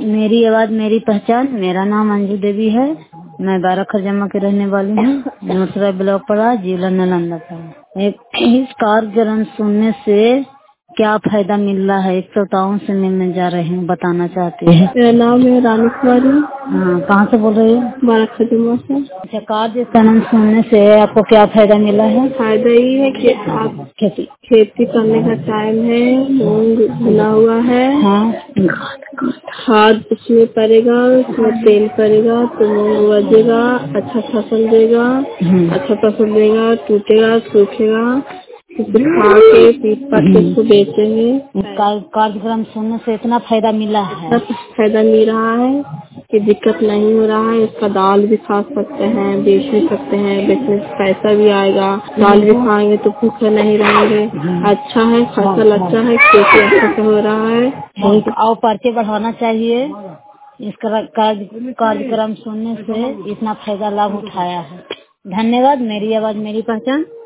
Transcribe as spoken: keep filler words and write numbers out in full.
मेरी आवाज मेरी पहचान। मेरा नाम अंजू देवी है। मैं बारह खरजमा के रहने वाली हूँ। नोसरा ब्लॉक पड़ा, जिला नालंदा पड़ा। एक इस कार्यक्रम सुनने से क्या फायदा मिल रहा है, एक श्रोताओं से मिलने जा रहे हैं, बताना चाहते हैं। मेरा नाम है रानी कुमारी। हाँ, कहाँ से बोल रही हो? बारह खरजमा से। अच्छा, कार्यक्रम सुनने से आपको क्या फायदा मिला है? फायदा ये है कि आप खेती खेती करने का टाइम है, मूंग भुना हुआ है। हाँ, खाद उसमें पड़ेगा, उसमें तेल पड़ेगा तो मूंग बजेगा, अच्छा फसल देगा। अच्छा फसल देगा, टूटेगा, सूखेगा, खा के पीट पाट के उसको बेचेंगे। कार्यक्रम सुनने से इतना फायदा मिला है। फायदा मिल रहा है कि दिक्कत नहीं हो रहा है। इसका दाल भी खा सकते हैं, बेच भी सकते हैं, बेचने से पैसा भी आएगा। दाल भी खाएंगे तो भूखे नहीं रहेंगे। अच्छा है, फसल अच्छा है, खेती अच्छा से हो रहा है। और पर्चे बढ़ाना चाहिए। इस कार्यक्रम सुनने से इतना फायदा लाभ उठाया है। धन्यवाद। मेरी आवाज मेरी पहचान।